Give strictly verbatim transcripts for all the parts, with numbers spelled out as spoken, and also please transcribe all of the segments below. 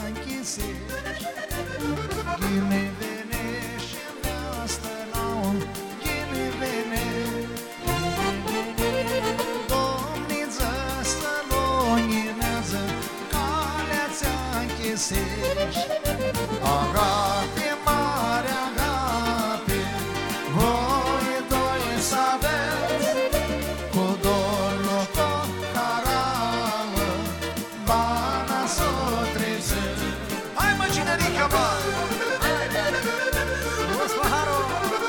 închisești. Ghine vene și neastă la-o, ghine vene. Domniță să lunghinează, calea ți-a închisești. Agape, mare agape, voi doi să aveți, cu dor loco carală, bana s-o trezeți. Hai mă, cinerică, bă! Frumos paharul!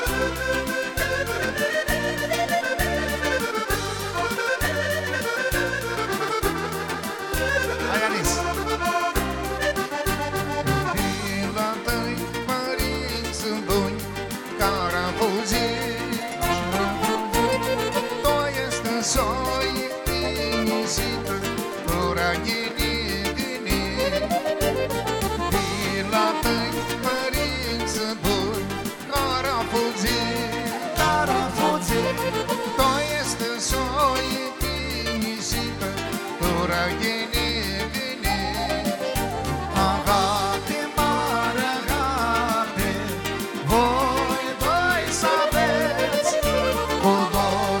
Hai, Anis! Soi inisită, ora ghini, ghini. Vila tăi, părinți sunt buni, carafuzi, carafuzi. Tu este soi inisită, ora ghini, ghini. Agape, mare agape, voi doi să aveți, cu dor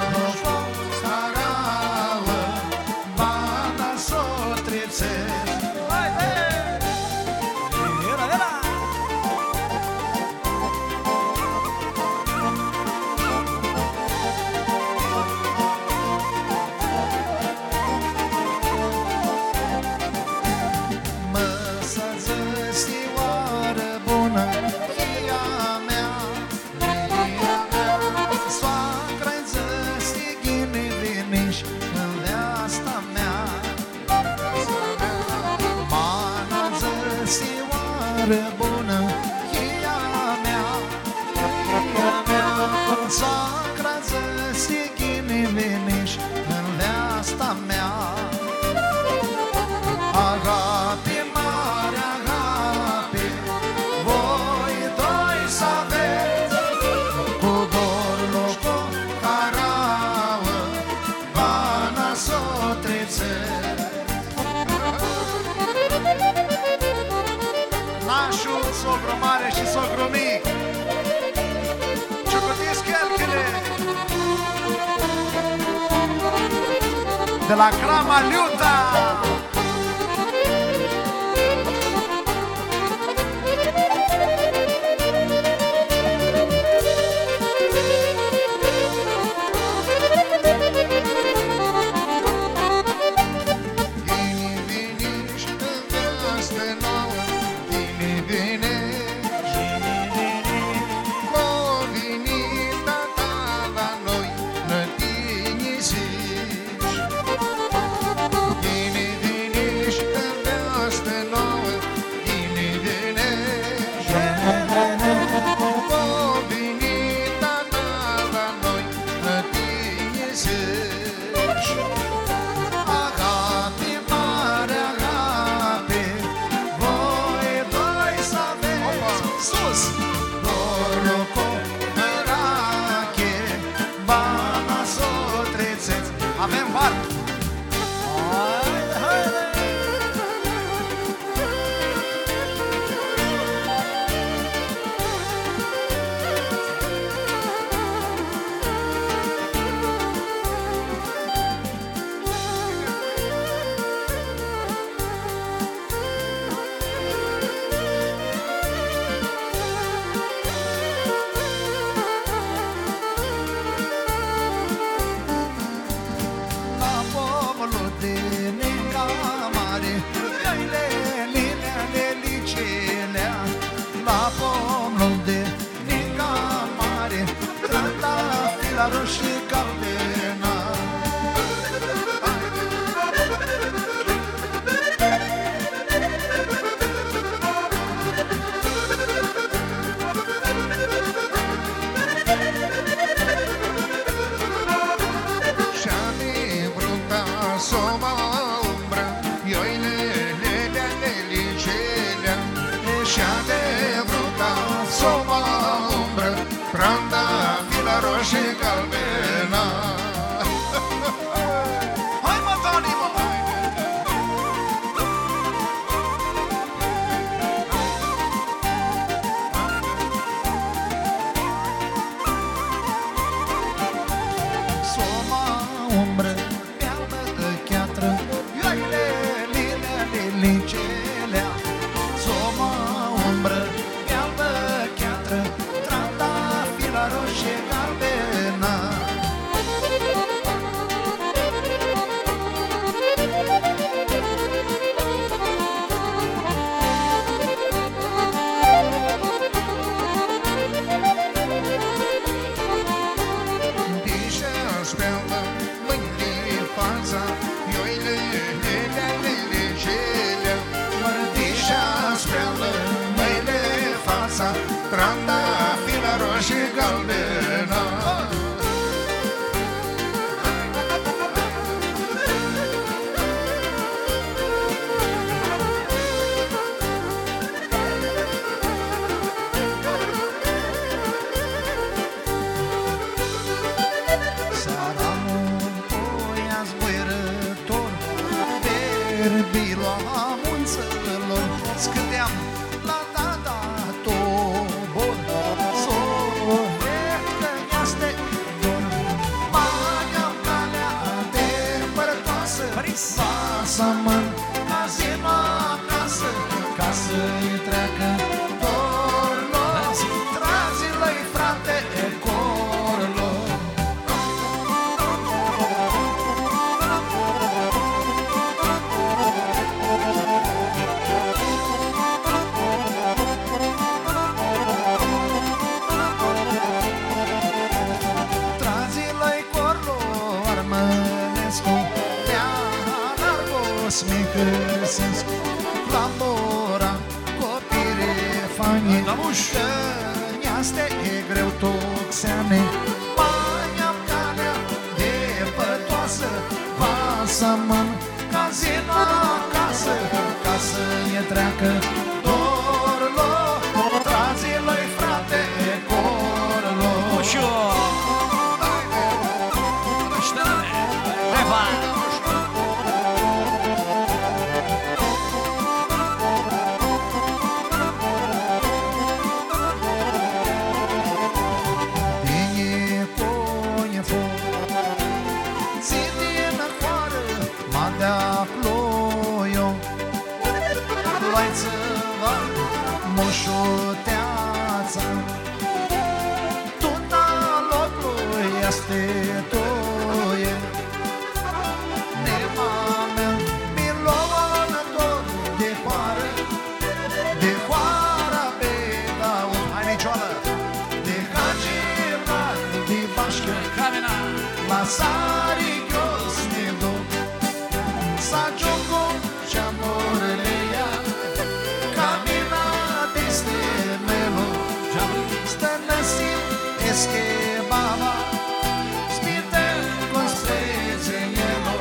bună, cheia mea, cheia mea, sacra zăsi ghini veniș în veasta mea. Agape, mare agape, voi doi să aveți, cu dor loco carauă, bana s-o trețeți. Nașul, sogru mare și sogru mic, ciocotesc chelchele de la Crama Liuta. Avem var! Roșie galbenă. Și-a bruta soma umbră, ioile lelea lelicelea. Și-a bruta soma umbră, pranda fila roșie galbenă. Hai mă, Toni, mă! casa, trandafiră roșii galbenă. Bila munțelor, scândeam la tata tobor, sovet că este dor. Mai-am calea de părătoasă, pasă-măn ca zi-mă acasă, ca să-i treacă dorul. Tragi-l-i frate corlo. Smicăsesc la mora copire fanie, că neaste e greu toxeane. Mai-am calea de pătoasă, pasă-măn ca zi-mă acasă, ca să-i treacă dorlo. Trazi-l-i frate corlo. Moșoteața tuna locului este toie. Nema mea milonă dor de coară, de coara bedau. Hai nicioală! De hagimar, de bașcă, la sari gros ne do. Sa gioco și-amorele ea, camina deste melo. Stănăsim esche baba, spite con strețenielo.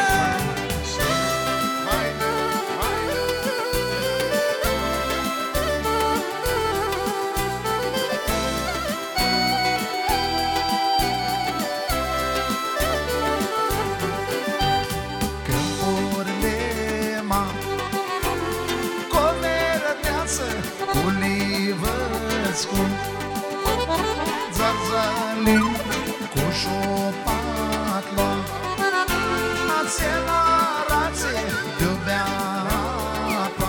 Zarzalin cu șopatla, ațela rațe de-o-bea apa.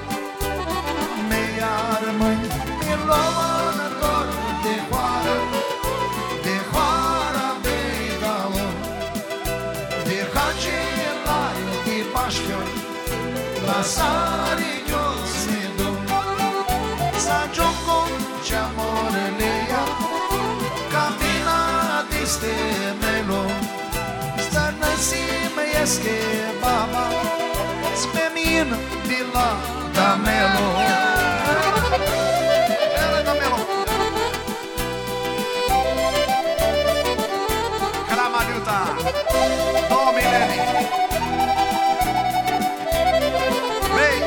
Me-iar mâini milonă dor de coară, de coara beidalo, de hagelari, de pașchiori, la sarighios ne dom. Sa gioco și-amorele ea, camina deste melo. Stănăsim esche baba, spre mine de la Damelo. Ele Damelo. Cramaliuta, două milenii. Vei!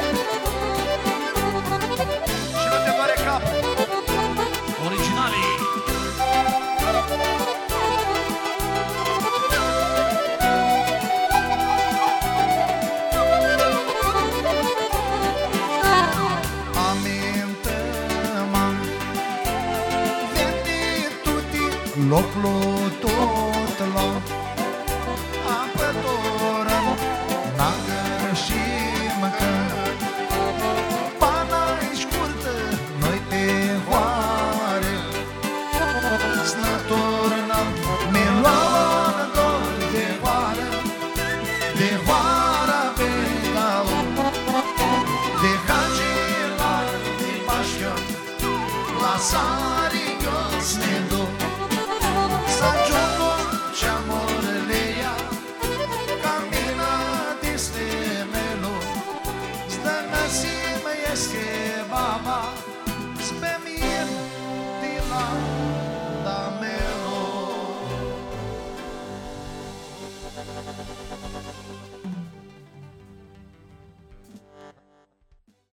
Și nu te doare capul. Originalii. Loplo tot la apătoră, nagă și măcă. Pana-i scurtă, noi pe hoare, snătorna milonă dor de hoară, de hoara pe galo, de hagelar, de pașchion, la sarighios ne do. Sa gioco și-amorele ea, camina deste melo. Stănăsim esche baba, spre mine